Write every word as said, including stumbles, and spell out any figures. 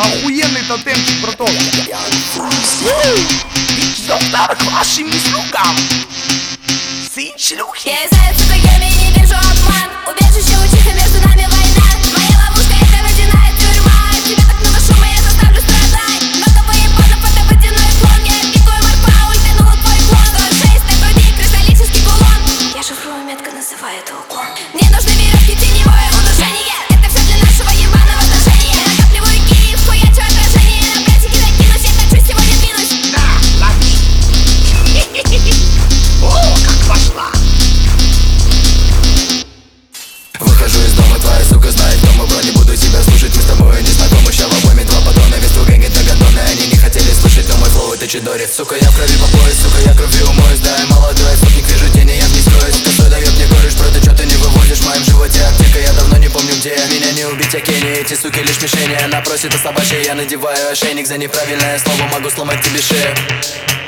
охуенный тотемчик, браток. Что к вашим услугам? Сын шлюхи. Я знаю, сука, я не вижу обман. Убежище у тихо, между нами война. Моя ловушка — это водяная тюрьма. Тебя так много шума, я заставлю страдать. Но тобой ебано, фото водяной клон. Я пикую морпа, ультянула твой клон. сто шесть на груди, кристаллический кулон. Я шифрую метко, называю это уклон. Мне нужны веревки, теневое удушение. Это все для нашего ебаного отношения. Я накапливаю ки, хуячу отражение. На братики накинусь, я хочу сегодня двинусь. Да, лови. О, как пошла. Выхожу из дома, твоя сука знает, кто мы, бро, не буду тебя слушать. Мы с тобой не знакомы, ща в обойме два падона. Весь твой гэнг многотонный, они не хотели слышать, но мой флоу это чидори. Сука, я в крови по пояс, сука, я кровью умоюсь. Да, я молодой, спутник, вижу тени, я в ней скроюсь. Косой дает мне горечь, бро, ты чё ты не вывозишь? В моем животе аптека, я давно не помню где я. Меня не убить, а Кенни, эти суки лишь мишени. Она просит о собачьей, я надеваю ошейник. За неправильное слово могу сломать тебе шею.